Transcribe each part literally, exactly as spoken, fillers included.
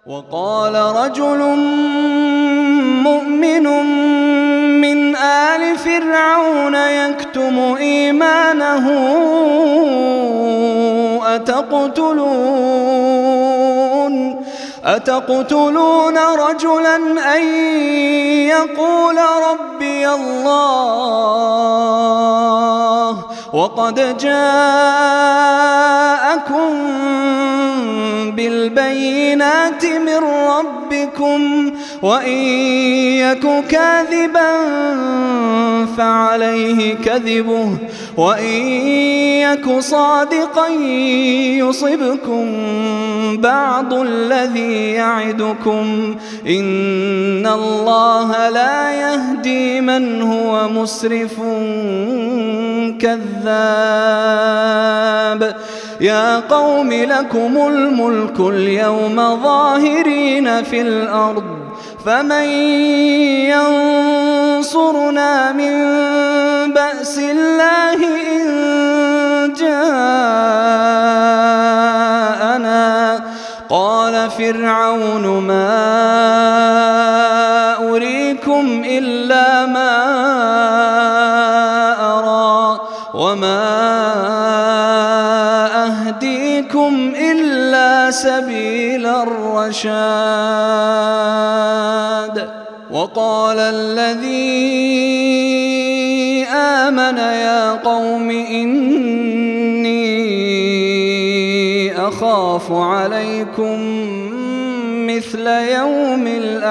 وقال رجل مؤمن من آل فرعون يكتم إيمانه أتقتلون أتقتلون رجلا أن يقول ربي الله وقد جاءكم بالبينات من ربكم وإن يك كاذبا فعليه كذبه وإن يك صادقا يصبكم بعض الذي يعدكم إن الله لا يهدي من هو مسرف كذاب. يا قوم لكم الملك اليوم ظاهرين في الأرض فمن ينصرنا من بأس الله إن جاءنا. قال فرعون ما أريكم إلا ما أرى وما أهديكم إلا سبيل الرشاد. وقال الذي آمن يا قوم إني أخاف عليكم مثل يوم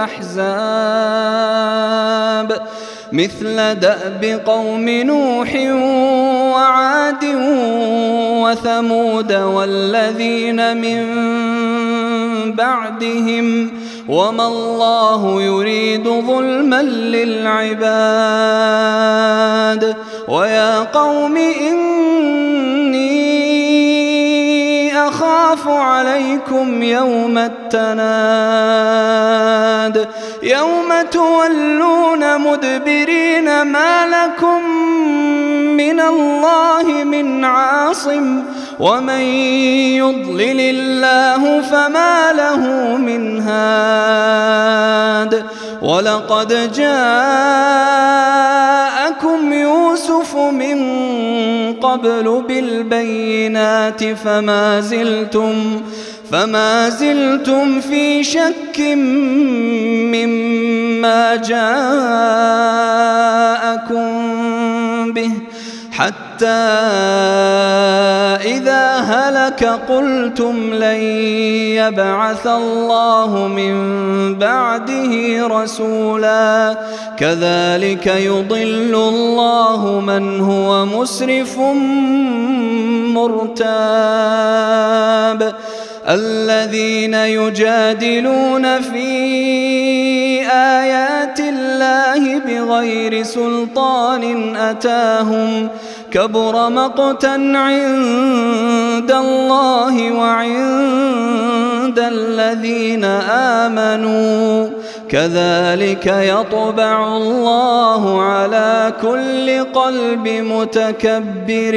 الأحزاب مثل دأب قوم نوح وعاد وثمود والذين من بعدهم وما الله يريد ظلما للعباد. ويا قوم إني أخاف عليكم يوم التناد يوم تولون مدبرين ما لكم من الله من عاصم ومن يضلل الله فما له من هاد. ولقد جاءكم يوسف من قبل بالبينات فما زلتم فما زلتم في شك مما جاءكم به حتى إذا هلك قلتم لن يبعث الله من بعده رسولا كذلك يضل الله من هو مسرف مرتاب. الذين يجادلون في آيات الله بغير سلطان أتاهم كبر مقتا عند الله وعند الذين آمنوا كذلك يطبع الله على كل قلب متكبر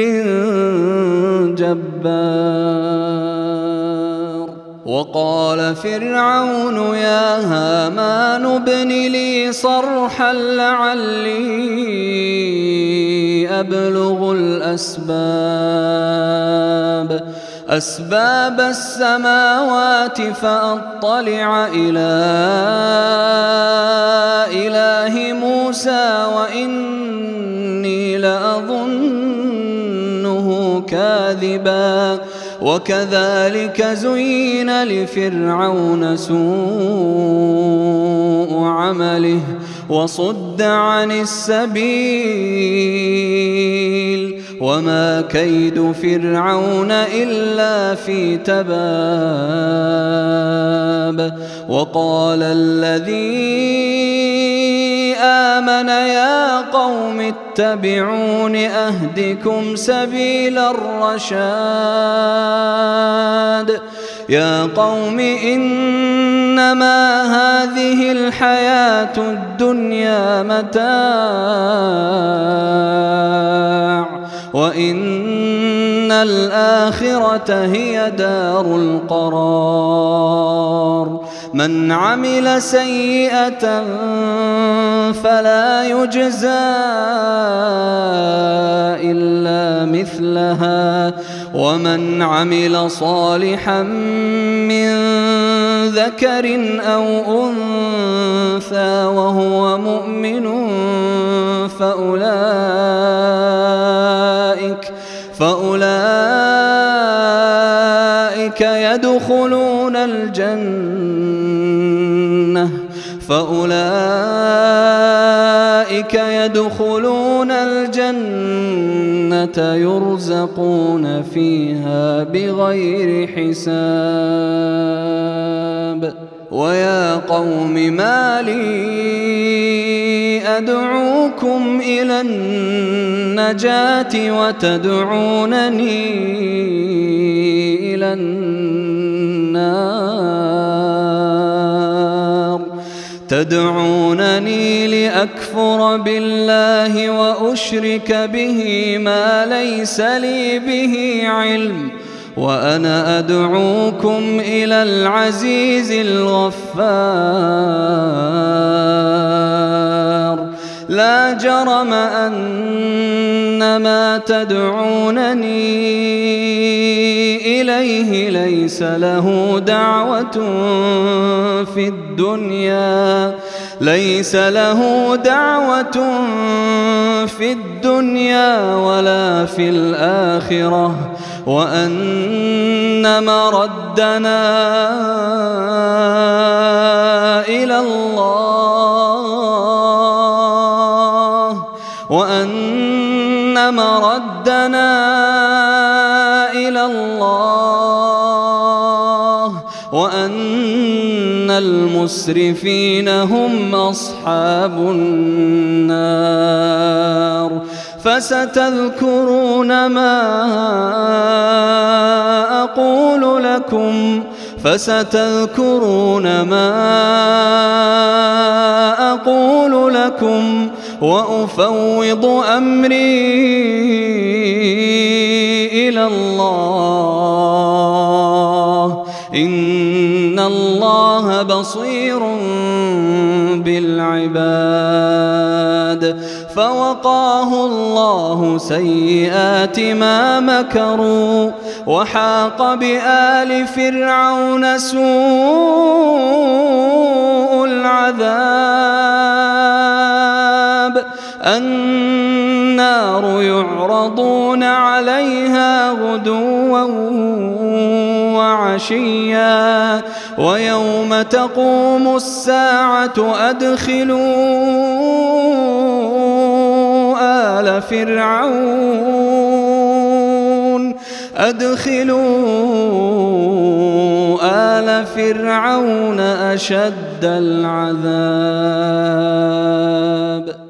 جبار. وقال فرعون يا هامان ابن لي صرحا لعلي أبلغ الأسباب أسباب السماوات فأطلع إلى إله موسى وإني لأظنه كاذبا. وكذلك زين لفرعون سوء عمله وصد عن السبيل وما كيد فرعون إلا في تباب. وقال الذي آمن يا قوم اتبعون أهدكم سبيل الرشاد. يا قوم إنما هذه الحياة الدنيا متاع وإن الآخرة هي دار القرار. من عمل سيئة فلا يجزى إلا مثلها ومن عمل صالحا من ذكر أو أنثى وهو مؤمن فأولئك فأولئك يدخلون الجنة فأولئك يدخلون الجنة يرزقون فيها بغير حساب. ويا قوم ما لي أدعوكم إلى النجاة وتدعونني إلى النار تدعونني لأكفر بالله وأشرك به ما ليس لي به علم وأنا أدعوكم إلى العزيز الغفار. لا جرم أن ما تدعونني إليه ليس له دعوة في الدنيا ليس له دعوة في الدنيا ولا في الآخرة وأن مردنا إلى الله وأن مردنا إلى الله وأن المسرفين هم أصحاب النار. فستذكرون ما أقول لكم فستذكرون ما أقول لكم وأفوض أمري إلى الله إن الله بصير بالعباد. فوقاه الله سيئات ما مكروا وحاق بآل فرعون سوء العذاب. النار يعرضون عليها غدوا وعشيا ويوم تقوم الساعة أدخلوا آل فرعون أدخلوا آل فرعون أشد العذاب.